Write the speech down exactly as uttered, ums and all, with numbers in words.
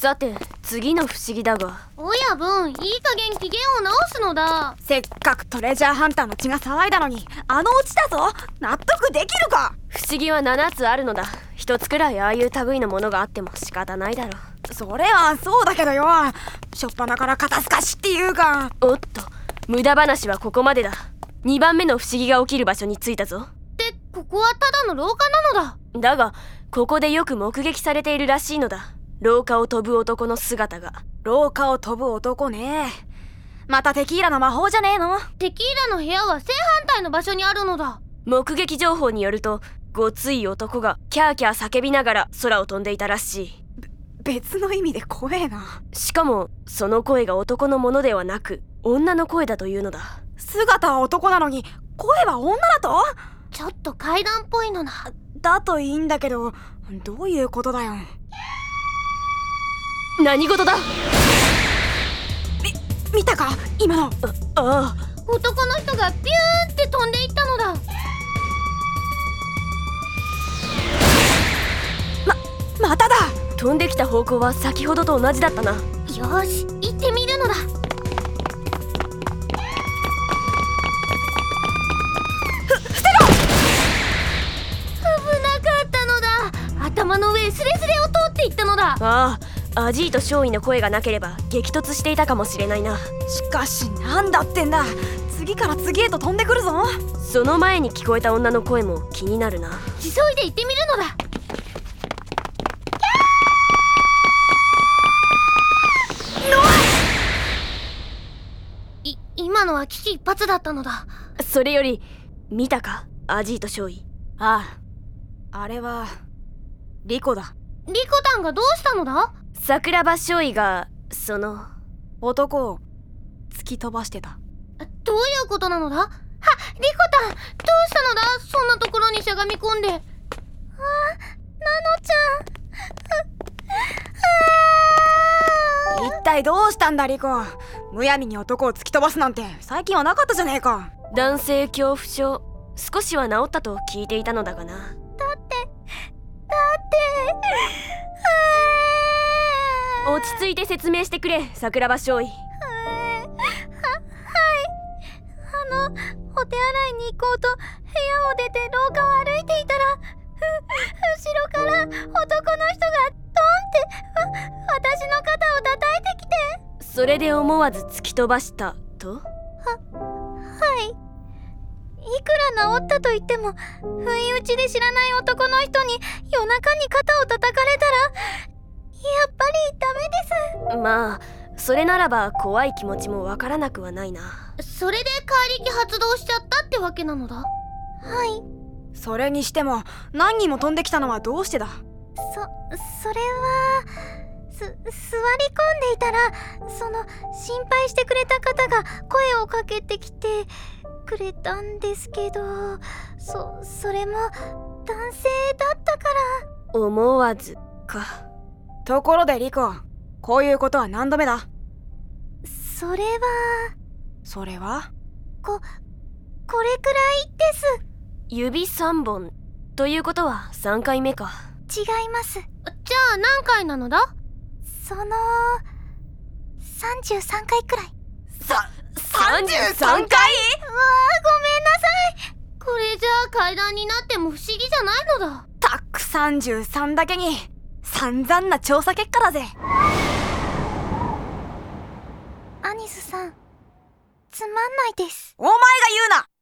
さて次の不思議だが、 親分、いい加減機嫌を直すのだ。 せっかくトレジャーハンターの血が騒いだのにあのオチだぞ。納得できるか。 不思議はななつあるのだ。一つくらいああいう類のものがあっても仕方ないだろう。 それはそうだけどよ、しょっぱなから肩透かしっていうか。 おっと、無駄話はここまでだ。にばんめの不思議が起きる場所に着いたぞ。 で、ここはただの廊下なのだ。 だがここでよく目撃されているらしいのだ。廊下を飛ぶ男の姿が。 廊下を飛ぶ男ね。またテキーラの魔法じゃねえの。 テキーラの部屋は正反対の場所にあるのだ。 目撃情報によると、ごつい男がキャーキャー叫びながら空を飛んでいたらしい。 別の意味で怖えな。 しかもその声が男のものではなく女の声だというのだ。 姿は男なのに声は女だと。 ちょっと階段っぽいのだ。 だといいんだけど、どういうことだよ。 何事だ。 み、見たか今の。 あああ、 男の人がビューンって飛んでいったのだ。 ま、まただ。 飛んできた方向は先ほどと同じだったな。 よし、行ってみるのだ。頭の上スレスレを通っていったのだ。 ああ、アジート少尉の声がなければ激突していたかもしれないな。 しかしなんだってんだ。次から次へと飛んでくるぞ。 その前に聞こえた女の声も気になるな。 急いで行ってみるのだ。い、今のは危機一髪だったのだ。 それより見たかアジート少尉。 ああ、あれはリコだ。 リコタンがどうしたのだ。 桜庭少尉がその男を突き飛ばしてた。 どういうことなのだ。は、リコタン、どうしたのだ。そんなところにしゃがみ込んで。あ、ナノちゃん。一体どうしたんだリコ。むやみに男を突き飛ばすなんて最近はなかったじゃねえか。 男性恐怖症、少しは治ったと聞いていたのだがな。 だってだって落ち着いて説明してくれ桜庭少尉。 は、はい。あの、お手洗いに行こうと部屋を出て廊下を歩いていたら、後ろから男の人がドンって私の肩を叩いてきて。 それで思わず突き飛ばしたと。は、 はい。いくら治ったと言っても、不意打ちで知らない男の人に夜中に肩を叩かれたら、やっぱりダメです。 まあそれならば怖い気持ちもわからなくはないな。 それで怪力発動しちゃったってわけなのだ。はい。 それにしても何人も飛んできたのはどうしてだ。 そ、それはす、座り込んでいたら、その心配してくれた方が声をかけてきてくれたんですけど、そ、それも男性だったから。 思わずか。 ところでリコ、こういうことは何度目だ。 それはそれはこ、これくらいです。 指さんぼんということはさんかいめか。 違います。じゃあ何回なのだ。そのさんじゅうさんかいくらい。 さ、さんじゅうさんかい。 わあ、ごめんなさい。これじゃあ階段になっても不思議じゃないのだ。 たくさんじゅうさんだけに散々な調査結果だぜ。 アニスさん、つまんないです。 お前が言うな。